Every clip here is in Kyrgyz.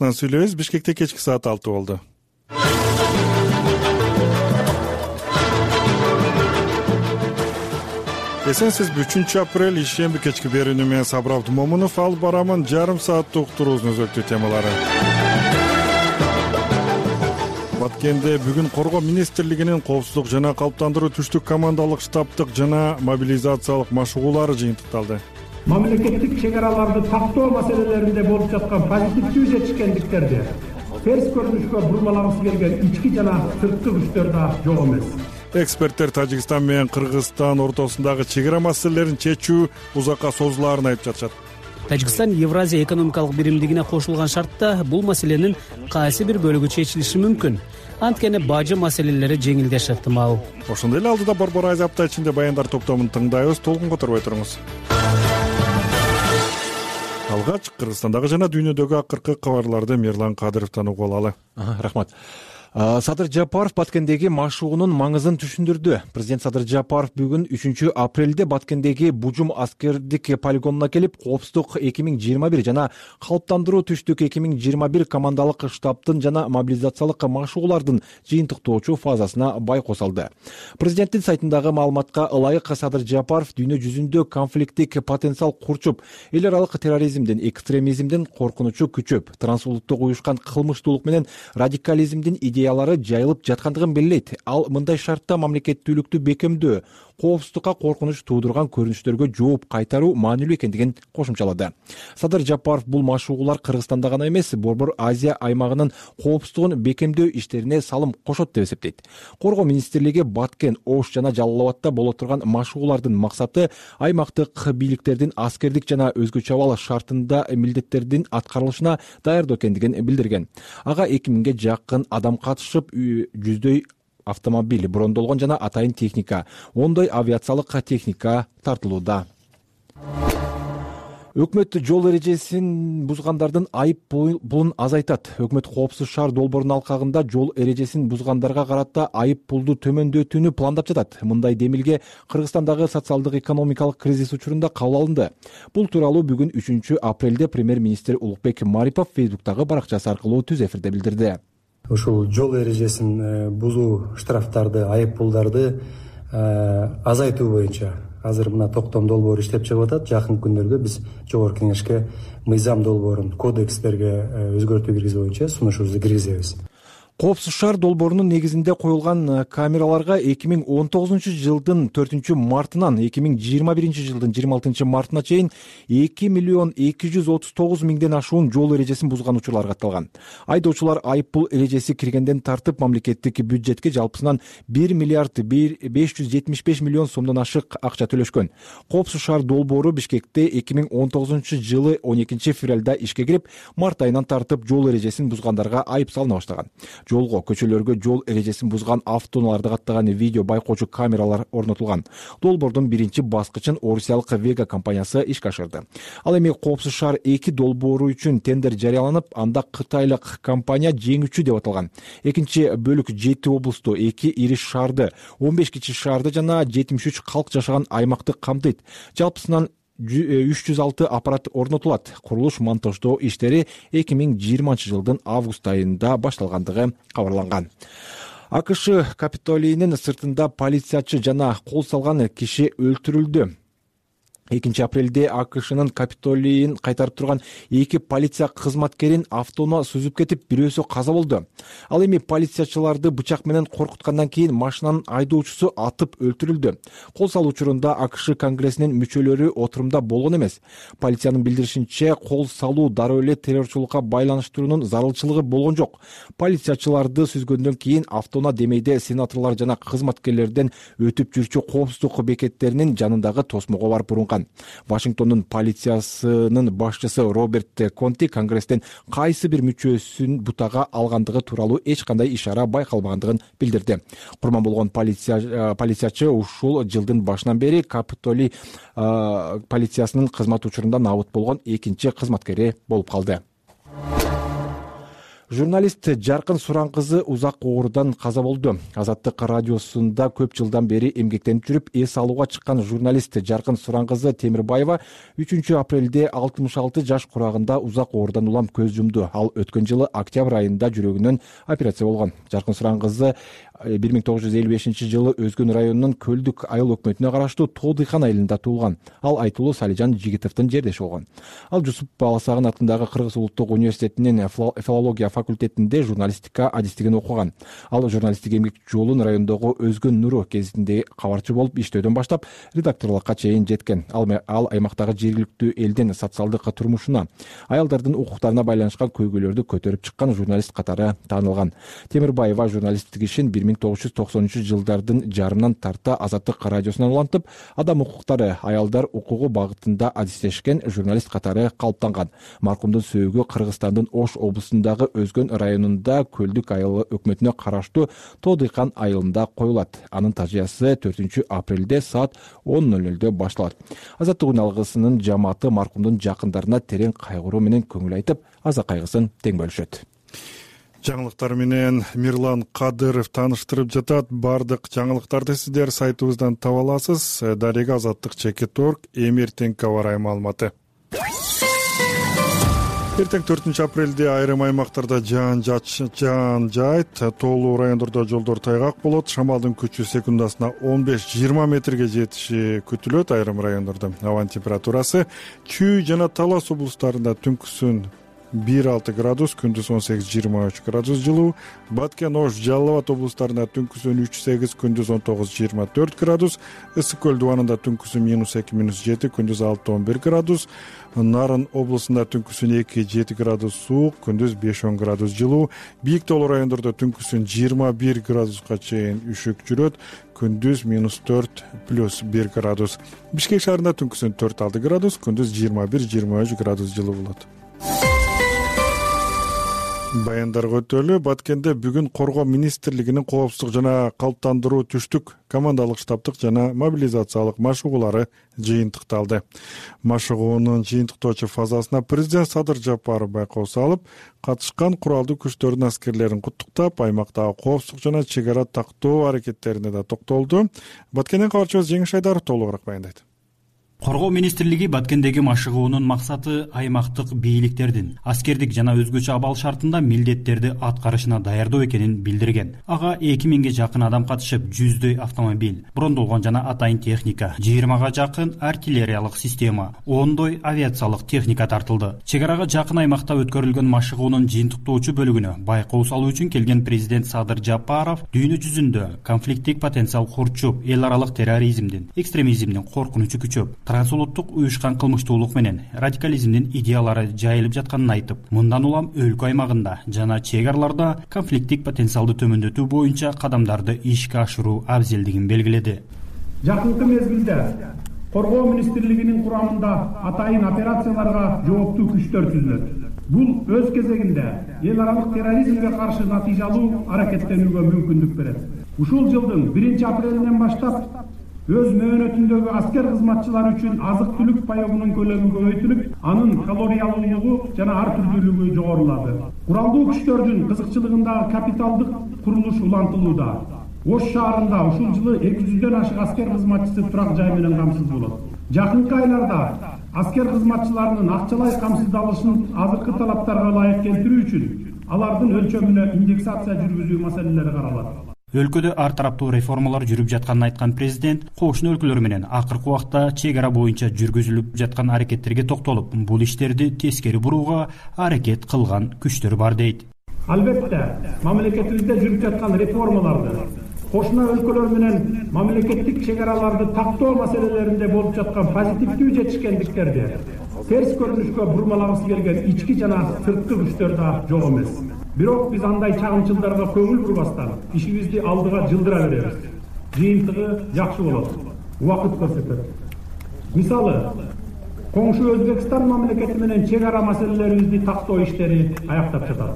Сүйлөйбүз. Бишкекте кечки саат 6 болду. Эсенсизби, 3 апрель ишемби кечки берүүнү менен Сабыр Абдымомунов алып барамын. Жарым сааттык уктуруубуздун өзөктүү темалары. Баткенде бүгүн Коргоо министрлигинин коопсуздук жана калыптандыруу түштүк командалык штабтык жана мобилизациялык машыгуулары жыйынтыкталды. Мамлекеттик чек араларды тактоо маселелеринде болуп жаткан позитивдүү жетишкендиктерди терс көрүнүшкө бурмалагысы келген ички жана сырткы күчтөр да жок эмес. Эксперттер Тажикстан менен Кыргызстан ортосундагы чек ара маселелерин чечүү узакка созулаарын айтып жатышат. Тажикстан Евразия экономикалык биримдигине кошулган шартта бул маселенин кайсы бир бөлүгү чечилиши мүмкүн. Анткени бажы маселелери жеңилдеши ыктымал. Ошондой эле алдыда Борбор Азия апта ичинде баяндар топтомун тыңдайбыз. Толкун которбой туруңуз. Алгач Кыргызстандагы жана дүйнөдөгү акыркы кабарларды Мирлан Кадыровдон угуп алалы. Рахмат. Садыр Жапаров Баткендеги машыгуунун маңызын түшүндүрдү. Президент Садыр Жапаров бүгүн 3-апрелде Баткендеги Бужум аскердик полигонуна келип, коопсуздук 2021 жана калыптандыруу түштүк 2021 командалык штабтын жана мобилизациялык машыгуулардын жыйынтыктоочу фазасына байкоо салды. Президенттин сайтындагы маалыматка ылайык Садыр Жапаров дүйнө жүзүндө конфликттик потенциал курчуп, эл аралык терроризмдин, экстремизмдин коркунучу күчөп, трансулуттук уюшкан кылмыштуулук менен радикализмдин идеялары жайылып жаткандыгын белгилейт. Ал мындай шартта мамлекеттүүлүктү бекемдөө, коопсуздукка коркунуч туудурган көрүнүштөргө жооп кайтаруу маанилүү экендигин кошумчалады. Садыр Жапаров бул машыгуулар Кыргызстанда гана эмес, Борбор Азия аймагынын коопсуздугун бекемдөө иштерине салым кошот деп эсептейт. Коргоо министрлиги Баткен, Ош жана Жалал Абадта боло турган машыгуулардын максаты аймактык бийликтердин аскердик жана өзгөчө абал шартында милдеттердин аткарылышына даярдоо экендигин билдирген. Ага 2000ге жакын адам катышып, жүздөй автомобиль, брондолгон жана атайын техника, ондой авиациялык техника тартылууда. Өкмөт жол эрежесин бузгандардын айып пулун азайтат. Өкмөт коопсуз шаар долбоорунун алкагында жол эрежесин бузгандарга карата айып пулду төмөндөтүүнү пландап жатат. Мындай демилге Кыргызстандагы социалдык экономикалык кризис учурунда кабыл алынды. Бул тууралуу бүгүн 3-апрелде премьер-министр Улукбек Марипов Фейсбуктагы баракчасы аркылуу түз эфирде билдирди. Ушул жол эрежесин бузуу штрафтарды, айып пулдарды азайтуу боюнча азыр мына токтом долбоору иштеп чыгып атат. Жакын күндөрдө биз жогорку кеңешке мыйзам долбоорун, кодекстерге өзгөртүү киргизүү боюнча сунушубузду киргизебиз. Коопсуз шаар долбоорунун негизинде коюлган камераларга 2019-жылдын 4-мартынан 2021-жылдын 26-мартына чейин 2.239.000 ашуун жол эрежесин бузган учурлар катталган. Айдоочулар айып пул эрежеси киргенден тартып мамлекеттик бюджетке жалпысынан 1 миллиард 575 миллион сомдон ашык акча төлөшкөн. Коопсуз шаар долбоору Бишкекте 2019-жылы 12-февралда ишке кирип, март айынан тартып жол эрежесин бузгандарга айып салына баштаган. Жолго, көчөлөргө жол эрежесин бузган автоунааларды каттаган видео байкоочу камералар орнотулган. Долбоордун биринчи баскычын Орусиялык Вега компаниясы ишке ашырды. Ал эми коопсуз шаар 2 долбоору үчүн тендер жарыяланып, анда кытайлык компания жеңүүчү деп аталган. Экинчи бөлүк 7 облусту, 2 ири шаарды, 15 кичи шаарды жана 73 калк жашаган аймакты камтыйт. Жалпысынан 306 аппарат орнотулат. Курулуш монтаждоо иштери 2020-жылдын август айында башталгандыгы кабарланган. АКШ Капитолийнин сыртында полициячы жана кол салган киши өлтүрүлдү. 2-апрелде АКШнын Капитолийин кайтарып турган 2 полиция кызматкерин автоунаа сүзүп кетип, бирөөсү каза болду. Ал эми полициячыларды бычак менен коркуткандан кийин машинанын айдоочусу атып өлтүрүлдү. Кол салуу учурунда АКШ Конгрессинин мүчөлөрү отурумда болгон эмес. Полициянын билдиришинче, кол салуу дароо эле террорчулукка байланыштыруунун зарылчылыгы болгон жок. Полициячыларды сүзгөндөн кийин автоунаа демейде сенаторлор жана кызматкерлерден өтүп жүрчү коопсуздук бекеттеринин жанындагы тосмого барып урунган. Вашингтондун полициясынын башчысы Роберт Конти Конгресстен кайсы бир мүчөсүн бутага алгандыгы тууралуу эч кандай ишара байкалбагандыгын билдирди. Курман болгон полициячы ушул жылдын башынан бери Капитолий полициясынын кызмат учурунда набыт болгон экинчи кызматкери болуп калды. Журналист Жаркын Суран-кызы узак оорудан каза болду. Азаттык радиосунда көп жылдан бери эмгектенип жүрүп, эс алууга чыккан журналист Жаркын Суран-кызы Темирбаева 3 апрелде 66 жаш курагында узак оорудан улам көз жумду. Ал өткөн жылы октябрь айында жүрөгүнөн операция болгон. Жаркын Суран-кызы 1955 жылы Өзгөн районунун Көлдүк айыл өкмөтүнө караштуу Тоо Дыйкан айылында туулган. Ал айтылуу Салижан Жигитовдун жердеши болгон. Ал Жусуп Баласагын атындагы Кыргыз улуттук университетинин филология факультетинде журналистика адистигин окуган. Ал журналисттик эмгек жолун райондогу Өзгөн Нуру гезитинде кабарчы болуп иштөөдөн баштап редакторлукка чейин жеткен. Ал аймактагы жергиликтүү элдин социалдык турмушуна, аялдардын укуктарына байланышкан көйгөйлөрдү көтөрүп чыккан журналист катары таанылган. Темирбаева журналисттик ишин 1990 жылдардын жарымынан тарта Азаттык радиосунан улантып, адам укуктары, аялдар укугу багытында адистешкен журналист катары калыптанган. Маркумдун сөөгү Кыргызстандын Ош облусундагы Өзгөн районунда Көлдүк айылы өкмөтүнө караштуу Тоо Дыйкан айылында коюлат. Анын тажыясы 4 апрелде саат 10:00 башталат. Азаттык үн алгысынын жамааты маркумдун жакындарына терең кайгыруу менен көңүл айтып, аза кайгысын тең бөлүшөт. Жаңылыктар менен Мирлан Кадыров тааныштырып жатат. Бардык жаңылыктарды сиздер сайтыбыздан таба аласыз. Дарега Азаттык.org эмертеңке барай маалыматы. Эртең 4 апрелде айрым аймактарда жаан жаайт, тоолуу райондордо жолдор тайгак болот. Шамалдын күчү секундасына 15-20 метрге жетиши күтүлөт. Айрым райондордо абанын температурасы Чүй жана Талас облустарында түнкүсүн 1-6 градус, күндүз 18-23 градус жылуу. Баткен, Ош, Жалал Абад облустарында түнкүсүн 3-8, күндүз 19-24 градус. Ысык көл дубанында түнкүсүн -2-7, күндүз 6-11 градус. Нарын облусунда түнкүсүн 2-7 градус суук, күндүз 5-10 градус жылуу. Бийик тоолуу райондордо түнкүсүн 21 градуска чейин үшүк жүрөт, күндүз -4+1 градус. Бишкек шаарында түнкүсүн 4-6 градус, күндүз 21-23 градус жылуу болот. Баяндарга өтөлү. Баткенде бүгүн Коргоо министрлигинин коопсуздук жана калыптандыруу түштүк командалык штабтык жана мобилизациялык машыгуулары жыйынтыкталды. Машыгуунун жыйынтыктоочу фазасына президент Садыр Жапаров байкоо салып, катышкан куралдуу күчтөрдүн аскерлерин куттуктап, аймактагы коопсуздук жана чек ара тактоо аракеттерине да токтолду. Баткенден кабарчыбыз Жеңиш Айдаров толугураак баяндайт. Коргоо министрлиги Баткендеги машыгуунун максаты аймактык бийликтердин аскердик жана өзгөчө абал шартында милдеттерди аткарышына даярдоо экенин билдирген. Ага 2000ге жакын адам катышып, 100дөй автомобиль, брондолгон жана атайын техника, 20га жакын артиллериялык система, 10дөй авиациялык техника тартылды. Чек арага жакын аймакта өткөрүлгөн машыгуунун жыйынтыктоочу бөлүгүнө байкоо салуу үчүн келген президент Садыр Жапаров дүйнө жүзүндө конфликттик потенциал курчуп, эл аралык терроризмдин, экстремизмдин коркунучу күчөп, трансулуттук уюшкан кылмыштуулук менен радикализмдин идеялары жайылып жатканын айтып, мындан улам өлкө аймагында жана чек араларда конфликттик потенциалды төмөндөтүү боюнча кадамдарды ишке ашыруу абзелдигин белгиледи. Жакынкы мезгилде Коргоо министрлигинин курамында атайын операцияларга жооптуу күчтөр түзүлөт. Бул өз кезегинде эл аралык терроризмге каршы натыйжалуу аракеттенүүгө мүмкүндүк берет. Ушул жылдын 1 апрелинен баштап өз мөөнөтүндөгү аскер кызматчылар үчүн азык-түлүк паёгунун көлөмү көбөйтүлүп, анын калориялуулугу жана ар түрдүүлүгү жогорулады. Куралдуу күчтөрдүн кызыкчылыгындагы капиталдык курулуш улантылууда. Ош шаарында ушул жылы 200дөн ашык аскер кызматчысы турак жай менен камсыз болот. Жакынкы айларда аскер кызматчыларынын акчалай камсыздалышын азыркы талаптарга ылайык келтирүү үчүн алардын өлчөмүнө индексация жүргүзүү маселелери каралат. Өлкөдө ар тараптуу реформалар жүрүп жатканын айткан президент кошуна өлкөлөр менен акыркы убакта чек ара боюнча жүргүзүлүп жаткан аракеттерге токтолуп, бул иштерди тескери бурууга аракет кылган күчтөр бар дейт. Албетте, мамлекетибизде жүрүп жаткан реформаларды, кошуна өлкөлөр менен мамлекеттик чек араларды тактоо маселелеринде болуп жаткан позитивдүү жетишкендиктерди терс көрүнүшкө бурмалагысы келген ички жана сырткы күчтөр да жок эмес. Бирок биз андай чагымчылдарга көңүл бурбастан ишибизди алдыга жылдыра беребиз. Жыйынтыгы жакшы болот. Убакыт көрсөтөт. Мисалы, коңшу Өзбекстан мамлекети менен чек ара маселелерибизди тактоо иштери аяктап жатат.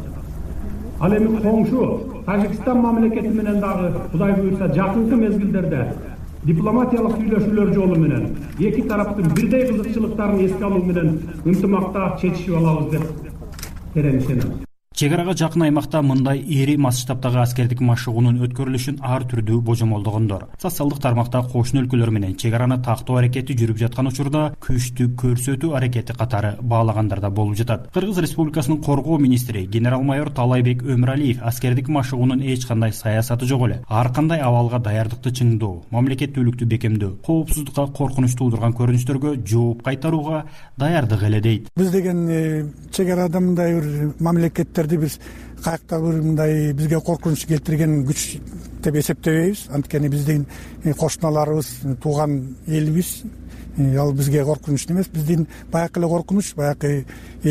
Ал эми коңшу Тажикстан мамлекети менен дагы Кудай буйрса жакынкы мезгилдерде дипломатиялык сүйлөшүүлөр жолу менен эки тараптын бирдей кызыкчылыктарын эске алуу менен ынтымакта чечишип алабыз деп терең ишенем. Чек арага жакын аймакта мындай ири масштабтагы аскердик машыгуунун өткөрүлүшүн ар түрдүү божомолдогондор. Социалдык тармакта кошуна өлкөлөр менен чек араны тактоо аракети жүрүп жаткан учурда күчтү көрсөтүү аракети катары баалагандар да болуп жатат. Кыргыз Республикасынын коргоо министри генерал-майор Талайбек Өмүралиев аскердик машыгуунун эч кандай саясаты жок эле, ар кандай абалга даярдыкты чыңдоо, мамлекеттүүлүктү бекемдөө, коопсуздукка коркунуч туудурган көрүнүштөргө жооп кайтарууга даярдык эле дейт. Биз деген чек арада мындай бир мамлекеттерди биз каякта бир мындай бизге коркунуч келтирген күч деп эсептебейбиз. Анткени биздин кошуналарыбыз, тууган элибиз, ал бизге коркунуч эмес. Биздин баягы эле коркунуч, баягы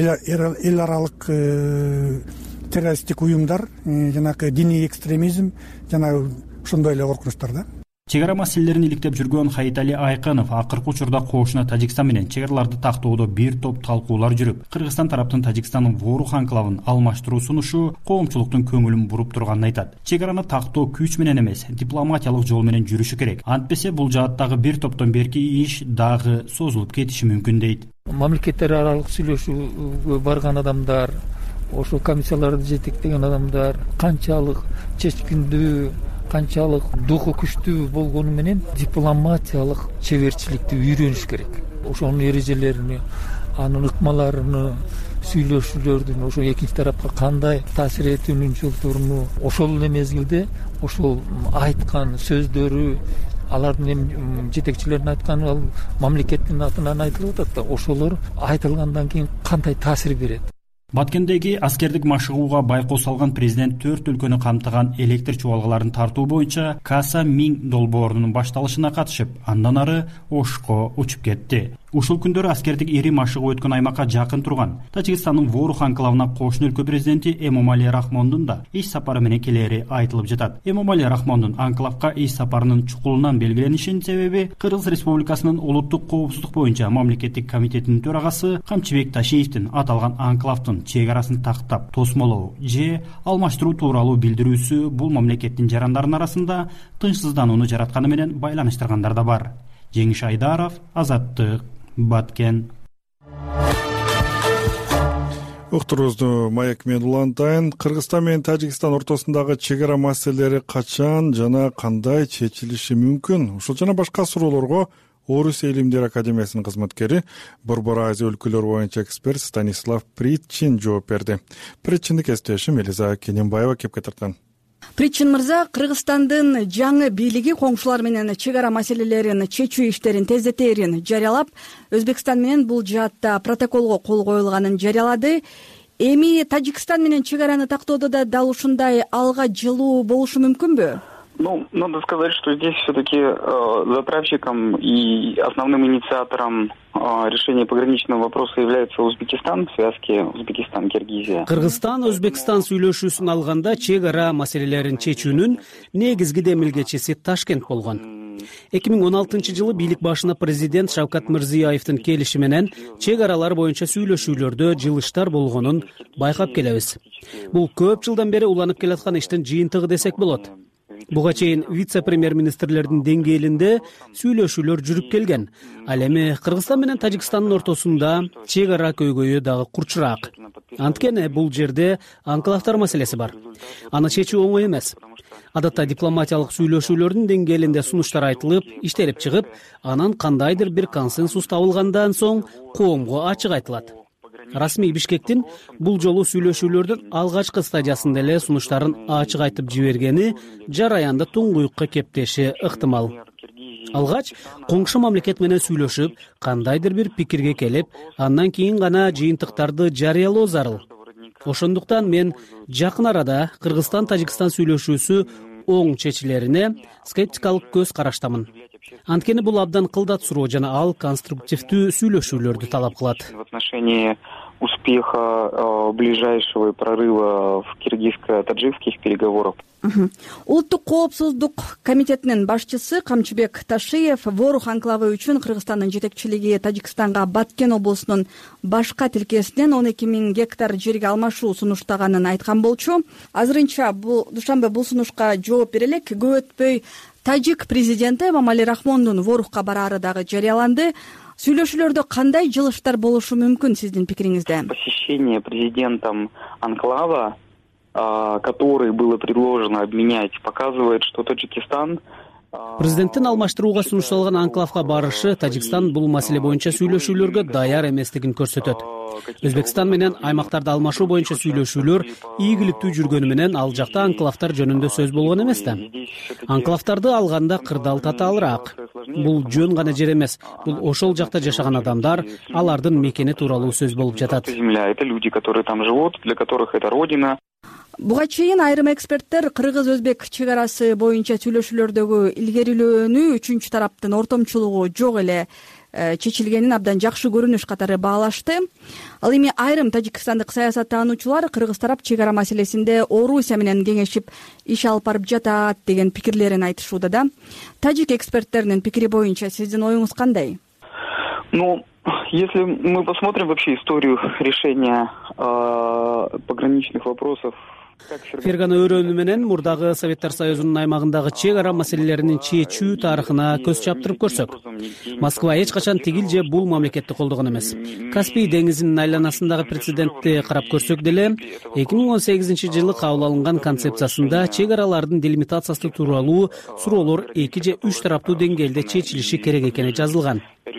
эл аралык террористтик уюмдар, жанагы диний экстремизм, жана ошондой эле коркунучтар да. Чек ара маселелерин иликтеп жүргөн Хаитали Айкынов акыркы учурда кошуна Тажикстан менен чек араларды тактоодо бир топ талкуулар жүрүп, Кыргызстан тараптын Тажикстандын Ворух анклавын алмаштыруу сунушу коомчулуктун көңүлүн буруп турганын айтат. Чек араны тактоо күч менен эмес, дипломатиялык жол менен жүрүшү керек. Антпесе бул жааттагы бир топтон берки иш дагы созулуп кетиши мүмкүн дейт. Мамлекеттер аралык сүйлөшүүгө барган адамдар, ошол комиссияларды жетектеген адамдар канчалык чечкиндүү, канчалык духу күчтүү болгону менен дипломатиялык чеберчиликти үйрөнүш керек. Ошонун эрежелерин, анын ыкмаларын, сүйлөшүүлөрдүн ошо экинчи тарапка кандай таасир этүүнүн жолдорун, ошол эле мезгилде ошол айткан сөздөрү, алардын жетекчилеринин айтканы ал мамлекеттин атынан айтылып атат да, ошолор айтылгандан кийин кандай таасир берет. Баткендеги аскердик машыгууга байкоо салган президент 4 өлкөнү камтыган электр чубалгаларын тартуу боюнча Каса Миң долбоорунун башталышына катышып, андан ары Ошко учуп кетти. Ушул күндөрү аскердик ири машыгуу өткөн аймакка жакын турган Тажикстандын Ворух анклавына кошуна өлкө президенти Эмомали Рахмондун да иш сапары менен келери айтылып жатат. Эмомали Рахмондун анклавга иш сапарынын чукулунан белгиленишинин себеби Кыргыз Республикасынын улуттук коопсуздук боюнча мамлекеттик комитетинин төрагасы Камчыбек Ташиевдин аталган анклавдын чек арасын тактап тосмолоо же алмаштыруу тууралуу билдирүүсү бул мамлекеттин жарандарынын арасында тынчсызданууну жаратканы менен байланыштыргандар да бар. Жеңиш Айдаров, Азаттык, Баткен. Уктурубузду маек менен улантайын. Кыргызстан менен Тажикстан ортосундагы чек ара маселелери качан жана кандай чечилиши мүмкүн? Ушул жана башка суроолорго Орус Элимдер академиясынын кызматкери, Борбор Азия өлкөлөр боюнча эксперт Станислав Причин жооп берди. Причинди кесиптешим Элиза Кененбаева кепке тарткан. Причин мырза, Кыргызстандын жаңы бийлиги коңшулар менен чек ара маселелерин чечүү иштерин тездетерин жарыялап, Өзбекстан менен бул жаатта протоколго кол коюлганын жарыялады. Эми Тажикстан менен чек араны тактоодо да дал ушундай алга жылуу болушу мүмкүнбү? Надо сказать, что здесь все-таки затравщиком и основным инициатором решения пограничного вопроса является Узбекистан в связке Узбекистан-Киргизия. Кыргызстан Өзбекстан сүйлөшүүсүн алганда чек ара маселелерин чечүүнүн негизги демилгечиси Ташкент болгон. 2016-жылы бийлик башына президент Шавкат Мирзиёевдин келиши менен чек аралар боюнча сүйлөшүүлөрдө жылыштар болгонун байкап келебиз. Бул көп жылдан бери уланып келаткан иштин жыйынтыгы десек болот. Буга чейин вице-премьер-министрлердин деңгээлинде сүйлөшүүлөр жүрүп келген. Ал эми Кыргызстан менен Тажикстандын ортосунда чек ара көйгөйү дагы курчураак. Анткени бул жерде анклавдар маселеси бар. Аны чечүү оңой эмес. Адатта дипломатиялык сүйлөшүүлөрдүн деңгээлинде сунуштар айтылып, иштелип чыгып, анан кандайдыр бир консенсус табылгандан соң коомго ачык айтылат. Расмий Бишкектин бул жолу сүйлөшүүлөрдүн алгачкы стадиясында эле сунуштарын ачык айтып жибергени жараянда туңгуюкка кептеши ыктымал. Алгач коңшу мамлекет менен сүйлөшүп, кандайдыр бир пикирге келип, андан кийин гана жыйынтыктарды жарыялоо зарыл. Ошондуктан мен жакын арада Кыргызстан-Тажикстан сүйлөшүүсү оң чечилерине скептикалык көз караштамын. Анткени бул абдан кылдат-суроо жана ал конструктивдүү сүйлөшүүлөрдү талап кылат. В отношении успеха ближайшего прорыва в киргизско-таджикских переговорах. Улуттук коопсуздук комитетинин башчысы Камчыбек Ташиев Ворух анклавы үчүн Кыргызстандын жетекчилиги Тажикстанга Баткен облусунун башка тилкесинен 12 000 гектар жерге алмашуу сунуштаганын айткан болчу. Азырынча душанбе бул сунушка жооп бере элек. Көп өтпөй Тажик президенти Эмомали Рахмондун Ворухка бараары дагы жарыяланды. Сүйлөшүүлөрдө кандай жылыштар болушу мүмкүн сиздин пикириңизде? Посещение президентом анклава, который было предложено обменять, показывает, что Таджикистан... Президенттин алмаштырууга сунушталган анклавга барышы Тажикстан бул маселе боюнча сүйлөшүүлөргө даяр эместигин көрсөтөт. Өзбекстан менен аймактарды алмашуу боюнча сүйлөшүүлөр ийгиликтүү жүргөнү менен ал жакта анклавдар жөнүндө сөз болгон эмес да. Анклавдарды алганда кырдаал татаалыраак. Бул жөн гана жер эмес, бул ошол жакта жашаган адамдар, алардын мекени тууралуу сөз болуп жатат. Это люди, которые там живут, для которых это родина. Буга чейин айрым эксперттер кыргыз-өзбек чек арасы боюнча сүйлөшүүлөрдөгү илгерилөөнү үчүнчү тараптын ортомчулугу жок эле чечилгенин абдан жакшы көрүнүш катары баалашты. Ал эми айрым тажикстандык саясаттануучулар кыргыз тарап чек ара маселесинде Орусия менен кеңешип иш алып барып жатат деген пикирлерин айтышууда да. Тажик эксперттеринин пикири боюнча сиздин оюңуз кандай? Если мы посмотрим вообще историю решения пограничных вопросов, Фергана өрөөнү менен мурдагы Советтер Союзунун аймагындагы чек ара маселелеринин чечүү тарыхына көз чаптырып көрсөк, Москва эч качан тигил же бул мамлекетти колдогон эмес. Каспий деңизинин айланасындагы прецедентти карап көрсөк деле, 2018-жылы кабыл алынган концепциясында чек аралардын делимитациясы тууралуу суроолор 2 же 3 тараптуу деңгээлде чечилиши керек экени жазылган.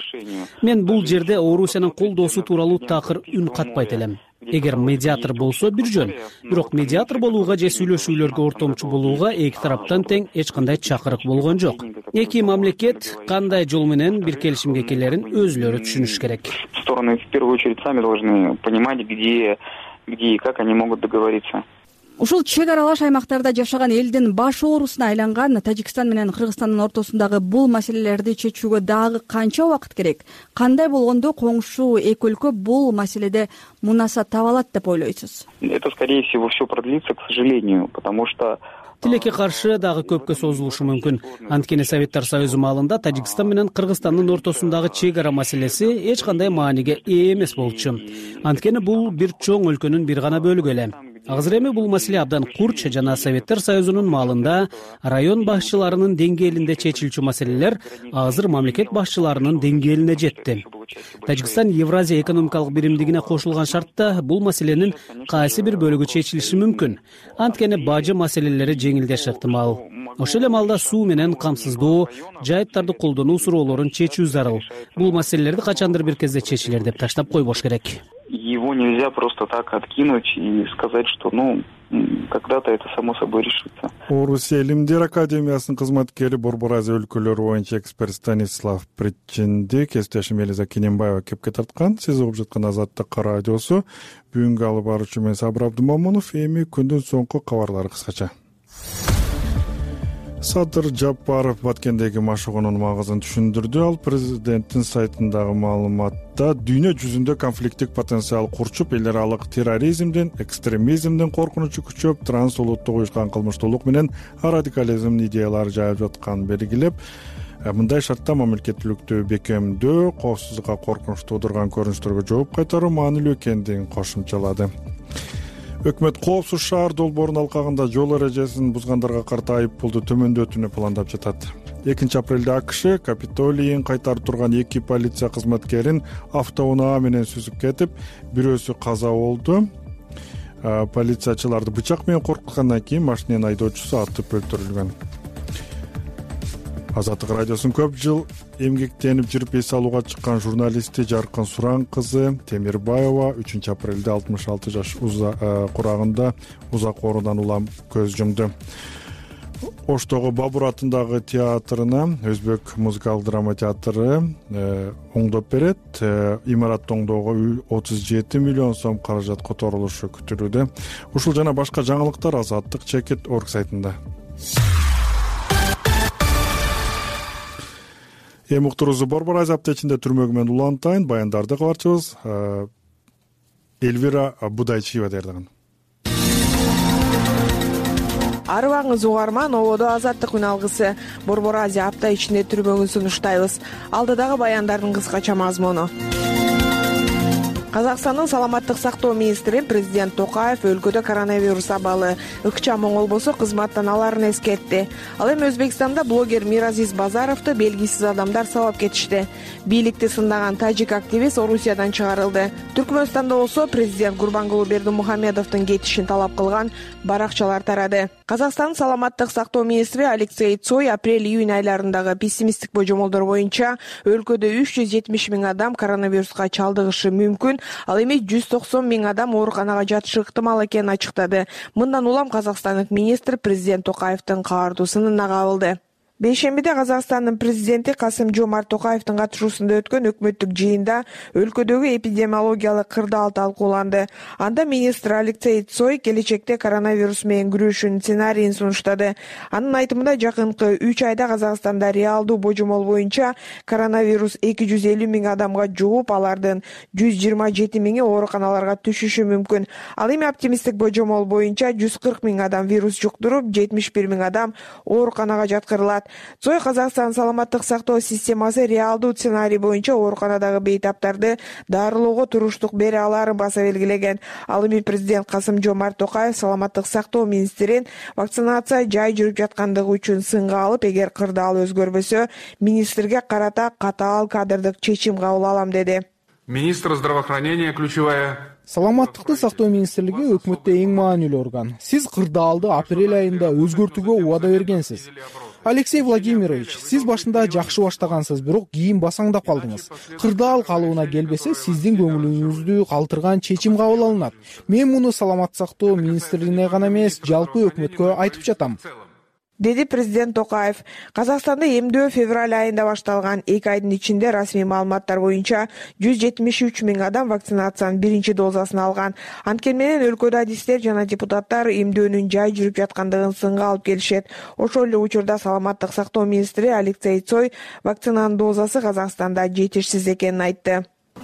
Мен бул жерде Орусиянын колдоосу тууралуу такыр үн катпайт элем. Эгер медиатор болсо бир жөн, бирок медиатор болууга же сүйлөшүүлөргө ортомчу болууга эки тараптан тең эч кандай чакырык болгон жок. Эки мамлекет кандай жол менен бир келишимге келерин өзүлөрү түшүнүш керек. Стороны в первую очередь сами должны понимать, где и как они могут договориться. Ушул чек аралаш аймактарда жашаган элдин баш оорусуна айланган Тажикстан менен Кыргызстандын ортосундагы бул маселелерди чечүүгө дагы канча убакыт керек? Кандай болгондо коңшу эки өлкө бул маселеде мунасат таба алат деп ойлойсуз? Это, скорее всего, все продлится, к сожалению, потому что Тилекке каршы дагы көпкө созулушу мүмкүн. Анткени Советтер Союзу маалында Тажикстан менен Кыргызстандын ортосундагы чек ара маселеси эч кандай мааниге ээ эмес болчу. Анткени бул бир чоң өлкөнүн бир гана бөлүгү эле. Азыр эми бул маселе абдан курч жана Советтер Союзунун маалында район башчыларынын деңгээлинде чечилчү маселелер азыр мамлекет башчыларынын деңгээлине жетти. Тажикстан Евразия экономикалык биримдигине кошулган шартта бул маселенин кайсы бир бөлүгү чечилиши мүмкүн. Анткени бажы маселелери жеңилдеши ыктымал. Ошол эле маалда суу менен камсыздоо, жайыттарды колдонуу суроолорун чечүү зарыл. Бул маселелерди качандыр бир кезде чечилер деп таштап койбош керек. Его нельзя просто так откинуть и сказать, что, когда-то это само собой решится. Орусия Илимдер академиясынын кызматкери Борбор Азия өлкөлөрү боюнча эксперт Станислав Причинди кесиптешим Элиза Кененбаева кепке тарткан. Сиз угуп жаткан Азаттык радиосу. Бүгүнкү алып баруучу мен Сабыр Абдымомунов. Эми күндүн соңку кабарлары кыскача. Садыр Жапаров Баткендеги машыгуунун магызын түшүндүрдү. Ал президенттин сайтындагы маалыматта дүйнө жүзүндө конфликттик потенциал курчуп, эл аралык терроризмден, экстремизмден коркунучу күчөп, трансулуттук уюшкан кылмыштуулук менен радикализмдин идеялары жайып жатканын белгилеп, мындай шартта мамлекеттүүлүктү бекемдөө коопсуздукка коркунуч туудурган көрүнүштөргө жооп кайтаруу маанилүү экендигин кошумчалады. Өкмөт коопсуз шаар долбоорунун алкагында жол эрежесин бузгандарга карата айыппулду төмөндөтүүнү пландап жатат. 2 апрелде АКШ Капитолийин кайтарып турган 2 полиция кызматкерин автоунаа менен сүзүп кетип, бирөөсү каза болду. Полициячыларды бычак менен коркуткандан кийин машинанын айдоочусу атып өлтүрүлгөн. Азаттык радиосунун көп жыл эмгектенип жүрүп эс алууга чыккан журналисти Жаркын Суран кызы Темирбаева 3 апрелде 66 жаш курагында узак оорудан улам көз жумду. Оштогу Бабур атындагы театрына Өзбек музыкалык драма театры оңдоп берет. Имарат оңдоого 37 миллион сом каражат которулушу күтүлүүдө. Ушул жана башка жаңылыктар Азаттык Чекит.org сайтында. Эми уктуруусу Борбор Азия аптечинде түрмөгү менен улантайын баяндарды кабарчыбыз Эльвира Будайчиева даярдаган. Арыбаңыз угарман, ободо Азаттык үн алгысы. Борбор Азия апта ичинде түрмөгүн сунуштайбыз. Алдыдагы баяндардын кыскача мазмуну. Казакстандын саламаттык сактоо министри президент Токаев өлкөдө коронавирус абалы ыкчам оңолбосо кызматтан алаарын эскертти. Ал эми Өзбекстанда блогер Миразис Базаровду белгисиз адамдар сабап кетишти. Бийликти сындаган тажик активист Орусиядан чыгарылды. Түркмөнстанда болсо президент Гурбангулы Бердимухамедовдун кетишин талап кылган баракчалар тарады. Казакстандын саламаттык сактоо министри Алексей Цой апрель-июнь айларындагы пессимисттик божомолдор боюнча өлкөдө 370 миң адам коронавируска чалдыгышы мүмкүн, ал эми 190 миң адам ооруканага жатышы ыктымал экенин ачыктады. Мындан улам казакстандык министр президент Токаевдин каардуу сынына кабылды. Бейшембиде Казакстандын президенти Касым-Жомарт Токаевдин катышуусунда өткөн өкмөттүк жыйында өлкөдөгү эпидемиологиялык кырдаал талкууланды. Анда министр Алексей Цой келечекте коронавирус менен күрөшүүнүн сценарийин сунуштады. Анын айтымында жакынкы 3 айда Казакстанда реалдуу божомол боюнча коронавирус 250 миң адамга жугуп, алардын 127 миңи ооруканаларга түшүшү мүмкүн. Ал эми оптимисттик божомол боюнча 140 миң адам вирус жуктуруп, 71 миң адам ооруканага жаткырылат. Цой Казакстан саламаттык сактоо системасы реалдуу сценарий боюнча ооруканадагы бейтаптарды дарылоого туруштук бере аларын баса белгилеген. Ал эми президент Касым-Жомарт Токаев саламаттык сактоо министрин вакцинация жай жүрүп жаткандыгы үчүн сынга алып, эгер кырдаал өзгөрбөсө, министрге карата катаал кадрдык чечим кабыл алам деди. Министр здравоохранения ключевая. Саламаттыкты сактоо министрлиги өкмөттө эң маанилүү орган. Сиз кырдаалды апрель айында өзгөртүүгө убада бергенсиз. Алексей Владимирович, сиз башында жакшы баштагансыз, бирок кийин басаңдап калдыңыз. Кырдаал калыбына келбесе, сиздин көңүлүңүздү калтырган чечим кабыл алынат. Мен муну саламаттык сактоо министрлигине гана эмес, жалпы өкмөткө айтып жатам, деди президент Токаев. Казакстанда эмдөө февраль айында башталган. 2 айдын ичинде расмий маалыматтар боюнча 173 миң адам вакцинациянын биринчи дозасын алган. Анткени менен өлкөдө адистер жана депутаттар эмдөөнүн жай жүрүп жаткандыгын сынга алып келишет. Ошол эле учурда саламаттык сактоо министри Алексей Цой вакцинанын дозасы Казакстанда жетишсиз экенин айтты.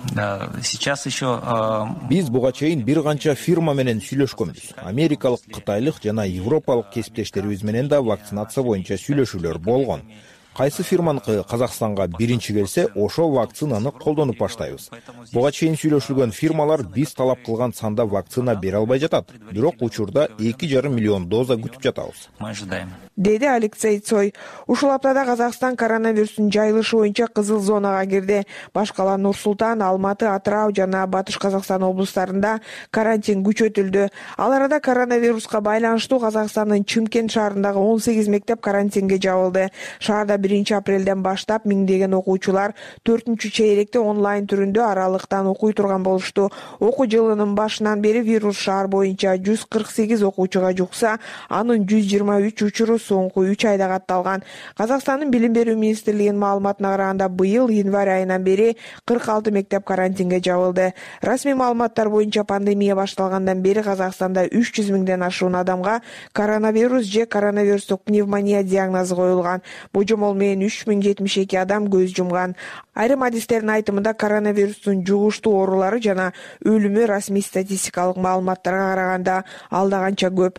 Сейчас еще биз буга чейин бир канча фирма менен сүйлөшкөнбүз. Америкалык, кытайлык жана европалык кесиптештерибиз менен да вакцинация боюнча сүйлөшүүлөр болгон. Кайсы фирманыкы Казакстанга биринчи келсе, ошол вакцинаны колдонуп баштайбыз. Буга чейин сүйлөшүлгөн фирмалар биз талап кылган санда вакцина бере албай жатат. Бирок учурда 2,5 миллион доза күтүп жатабыз, деди Алексей Цой. Ушул аптада Казакстан коронавирустун жайылышы боюнча кызыл зонага кирди. Башкала Нур Султан, Алматы, Атырау жана Батыш Казакстан облустарында карантин күчөтүлдү. Ал арада коронавируска байланыштуу Казакстандын Чымкент шаарындагы 18 мектеп карантинге жабылды. Шаарда 1 апрелден баштап миңдеген окуучулар 4-чейректе онлайн түрүндө аралыктан окуй турган болушту. Окуу жылынын башынан бери вирус шаар боюнча 148 окуучуга жукса, анын 123 учуру соңку 3 айда катталган. Казакстандын билим берүү министрлигинин маалыматына караганда, быйыл январь айынан бери 46 мектеп карантинге жабылды. Расмий маалыматтар боюнча пандемия башталгандан бери Казакстанда 300 миңден ашуун адамга коронавирус же коронавирустук пневмония диагнозу коюлган. Божомол менен 3072 адам көз жумган. Айрым адистердин айтымында коронавирустун жугуштуу оорулары жана өлүмү расмий статистикалык маалыматтарга караганда алда канча көп.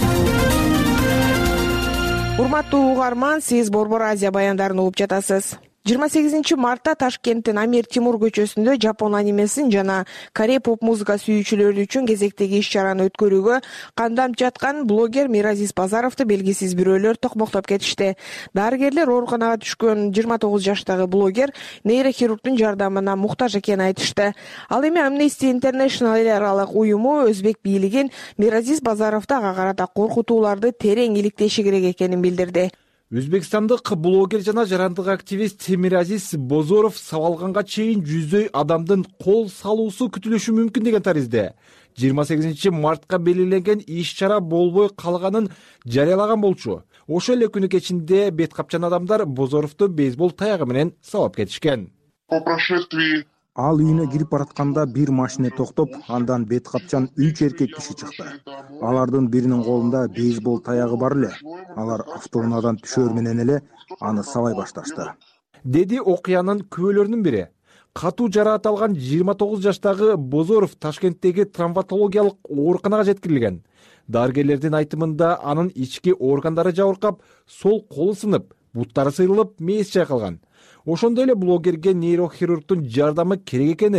Урматтуу угарман, сиз Борбор Азия баяндарын угуп жатасыз. 28 мартта Ташкенттин Амир Тимур көчөсүндө жапон анимесин жана Корей поп музыка сүйүүчүлөрү үчүн кезектеги иш-чараны өткөрүүгө кандам жаткан блогер Миразис Базаровду белгисиз бирөөлөр токмоктоп кетишти. Дарыгерлер ооруканага түшкөн 29 жаштагы блогер нейрохирургдун жардамына муктаж экенин айтышты. Ал эми Amnesty International эл аралык уюму өзбек бийлигин Миразис Базаровду ага карата коркутууларды терең иликтеши керек экенин билдирди. Өзбекстандык блогер жана жарандык активист Миразис Бозоров сабалганга чейин жүздөй адамдын кол салуусу күтүлүшү мүмкүн деген таризде 28 мартка белгиленген иш-чара болбой калганын жарыялаган болчу. Ошол эле күнү кечинде бет капчан адамдар Бозоровду бейсбол таягы менен сабап кетишкен. Ал үйүнө кирип баратканда бир машина токтоп, андан бет капчан 3 эркек киши чыкты. Алардын биринин колунда бейсбол таягы бар эле. Алар автоунаадан түшөр менен эле аны сабай башташты, деди окуянын күбөлөрүнүн бири. Катуу жараат алган 29 жаштагы Бозоров Ташкенттеги травматологиялык ооруканага жеткирилген. Дарыгерлердин айтымында анын ички органдары жабыркап, сол колу сынып, буттары сыйрылып, мээси чайкалган. Ошондой эле блогерге нейрохирургдун жардамы керек экени,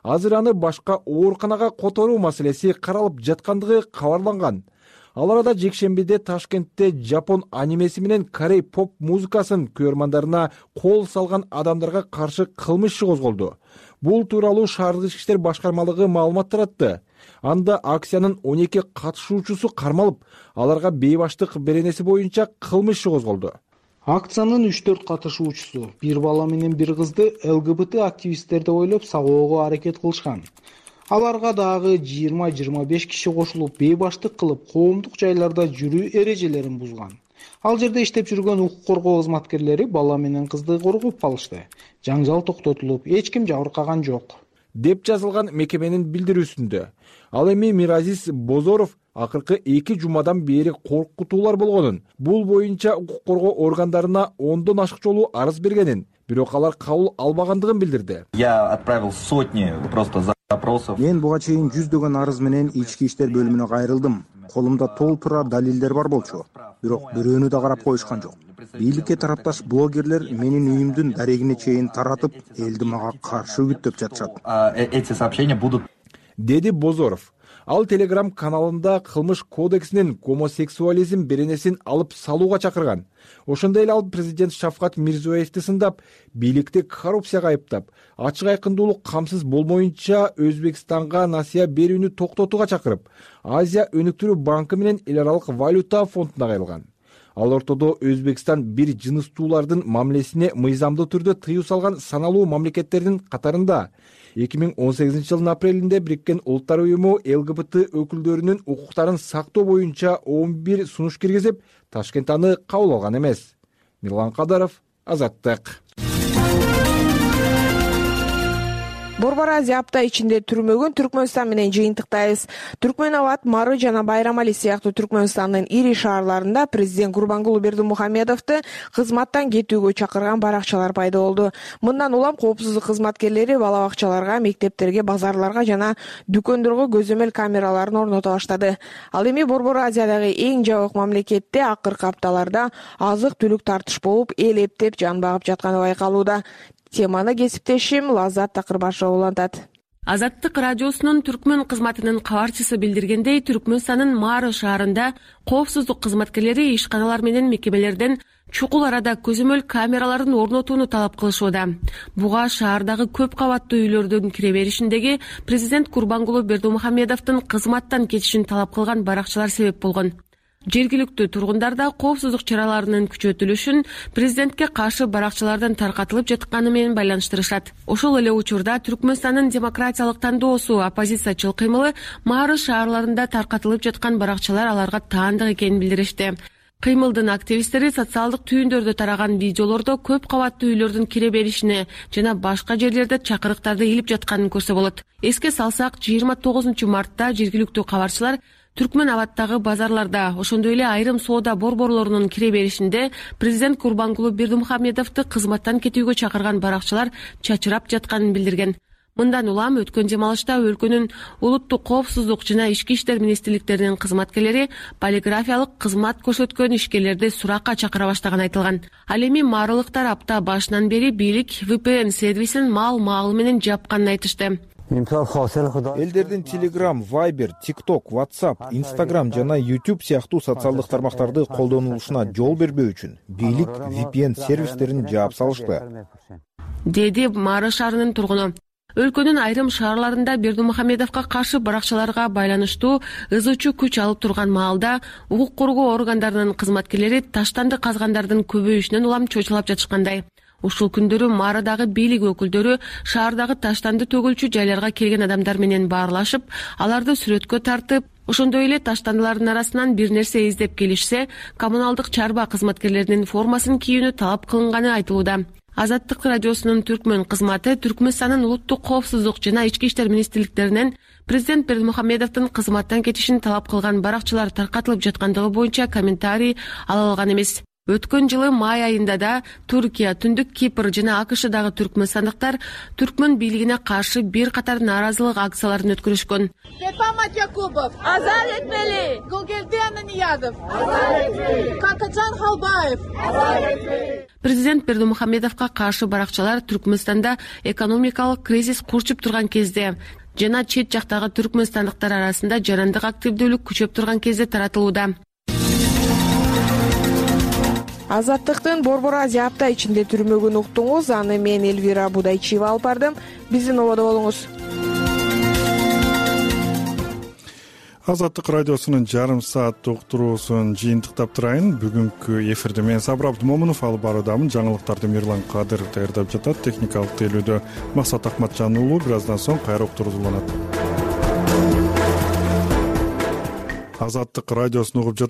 азыр аны башка ооруканага которуу маселеси каралып жаткандыгы кабарланган. Ал арада жекшембиде Ташкентте жапон анимеси менен корей поп музыкасын көрөрмандарына кол салган адамдарга каршы кылмыш иши козголду. Бул тууралуу шаардык ички иштер башкармалыгы маалымат таратты. Анда акциянын 12 катышуучусу кармалып, аларга бейбаштык беренеси боюнча кылмыш иши козголду. Акциянын 3-4 катышуучусу бир бала менен бир кызды ЛГБТ активисттер деп ойлоп сагоого аракет кылышкан. Аларга дагы 20-25 киши кошулуп бейбаштык кылып, коомдук жайларда жүрүү эрежелерин бузган. Ал жерде иштеп жүргөн укук коргоо кызматкерлери бала менен кызды коргоп калышты. Жаңжал токтотулуп, эч ким жабыркаган жок, деп жазылган мекеменин билдирүүсүндө. Ал эми Миразис Бозоров акыркы 2 жумадан бери коркутуулар болгонун, бул боюнча укук коргоо органдарына 10дон ашык жолу арыз бергенин, бирок алар кабыл албагандыгын билдирди. Я отправил сотни просто запросов. Мен буга чейин жүздөгөн арыз менен ички иштер бөлүмүнө кайрылдым. Колумда толтура далилдер бар болчу, бирок бирөөнү да карап коюшкан жок. Бийликке тарапташ блогерлер менин үйүмдүн дарегине чейин таратып, элди мага каршы үгүттөп жатышат. Эти сообщения будут, деди Бозоров. Ал Telegram каналында кылмыш кодексинин гомосексуализм беренесин алып салууга чакырган. Ошондой эле ал президент Шавкат Мирзиёевди сындап, бийликти коррупцияга айыптап, ачык айкындуулук камсыз болмоюнча Өзбекстанга насыя берүүнү токтотууга чакырып, Азия өнүктүрүү банкы менен эл аралык валюта фондуна кайрылган. Ал ортодо Өзбекстан бир жыныстуулардын мамилесине мыйзамдуу түрдө тыюу салган саналуу мамлекеттердин катарында. 2018 жылдын апрелинде Бириккен Улуттар уюму ЛГБТ өкүлдөрүнүн укуктарын сактоо боюнча 11 сунуш киргизип, Ташкент аны кабыл алган эмес. Мирлан Кадаров, Азаттык. Борбор Азия апта ичинде түрмөгөн Түркмөнстан менен жыйынтыктайбыз. Түркмөнабад, Мары жана Байрамали сыяктуу Түркмөнстандын ири шаарларында президент Гурбангулы Бердимухамедовду кызматтан кетүүгө чакырган баракчалар пайда болду. Мындан улам коопсуздук кызматкерлери бала бакчаларга, мектептерге, базарларга жана дүкөндөргө көзөмөл камераларын орното баштады. Ал эми Борбор Азиядагы эң жабык мамлекетте акыркы апталарда азык-түлүк тартыш болуп, эл эптеп жан багып жатканы байкалууда. Теманы кесиптешим Лаззат Такырбашева улантат. Азаттык радиосунун түркмөн кызматынын кабарчысы билдиргендей, Түркмөнстандын Мары шаарында коопсуздук кызматкерлери ишканалар менен мекемелерден чукул арада көзөмөл камераларын орнотууну талап кылышууда. Буга шаардагы көп кабаттуу үйлөрдүн кире беришиндеги президент Гурбангулы Бердимухамедовдун кызматтан кетишин талап кылган баракчалар себеп болгон. Жергиликтүү тургундар да коопсуздук чараларынын күчөтүлүшүн президентке каршы баракчалардан таркатылып жатканы менен байланыштырышат. Ошол эле учурда Түркмөнстандын демократиялык тандоосу оппозициячыл кыймылы Мары шаарларында таркатылып жаткан баракчалар аларга таандык экенин билдиришти. Кыймылдын активисттери социалдык түйүндөрдө тараган видеолордо көп кабаттуу үйлөрдүн кире беришине жана башка жерлерде чакырыктарды илип жатканын көрсө болот. Эске салсак, 29 мартта жергиликтүү кабарчылар Түркмөнабадтагы базарларда, ошондой эле айрым соода борборлорунун кире беришинде президент Гурбангулы Бердимухамедовду кызматтан кетүүгө чакырган баракчалар чачырап жатканын билдирген. Мындан улам өткөн демалышта өлкөнүн улуттук коопсуздук жана ички иштер министрликтеринин кызматкерлери полиграфиялык кызмат көрсөткөн ишкерлерди суракка чакыра баштаганы айтылган. Ал эми марылыктар апта башынан бери бийлик VPN сервисин мал менен жапканын айтышты. Элдердин Telegram, Viber, TikTok, WhatsApp, Instagram жана YouTube сыяктуу социалдык тармактарды колдонулушуна жол бербөө үчүн бийлик VPN сервистерин жаап салышты, деди Мары шаарынын тургуну. Өлкөнүн айрым шаарларында Бердимухамедовго каршы баракчаларга байланыштуу ызычуу күч алып турган маалда укук коргоо органдарынын кызматкерлери таштанды казгандардын көбөйүшүнөн улам чочулап жатышкандай. Ушул күндөрү Марыдагы бийлик өкүлдөрү шаардагы таштанды төгүлчү жайларга келген адамдар менен баарлашып, аларды сүрөткө тартып, ошондой эле таштандылардын арасынан бир нерсе издеп келишсе, коммуналдык чарба кызматкерлеринин формасын кийүүнү талап кылынганы айтылууда. Азаттык радиосунун түркмөн кызматы Түркмөнстандын улуттук коопсуздук жана ички иштер министрликтеринен президент Бердимухамедовдун кызматтан кетишин талап кылган баракчалар таркатылып жаткандыгы боюнча комментарий ала алган эмес. Өткөн жылы май айында да Туркия, Түндүк Кипр жана АКШдагы түркмөнстандыктар түркмөн бийлигине каршы бир катар нааразылык акцияларын өткөрүшкөн. Степан Матякубов азат этмели. Гулгелдиянын Ахмедиядов. Какаджан Халбаев. Президент Бердымухамедовго каршы баракчалар Түркмөнстанда экономикалык кризис курчуп турган кезде жана чет жактагы түркмөнстандыктар арасында жарандык активдүүлүк күчөп турган кезде таратылууда. Азаттыктын Борбор Азия апта ичинде түрмөгүн уктуңуз. Аны мен Элвира Будайчиева алып бардым. Биздин ободо болуңуз. Азаттык радиосунун жарым саат уктуруусун жыйынтыктап турайын. Бүгүнкү эфирде мен Сабыр Абдымомунов алып баруудамын. Жаңылыктарды Мирлан Кадыров даярдап жатат. Техникалык тейлүүдө Максат Акматжан уулу. Бир аздан соң кайра уктуруубуз уланат. Азаттык радиосун угуп жатат.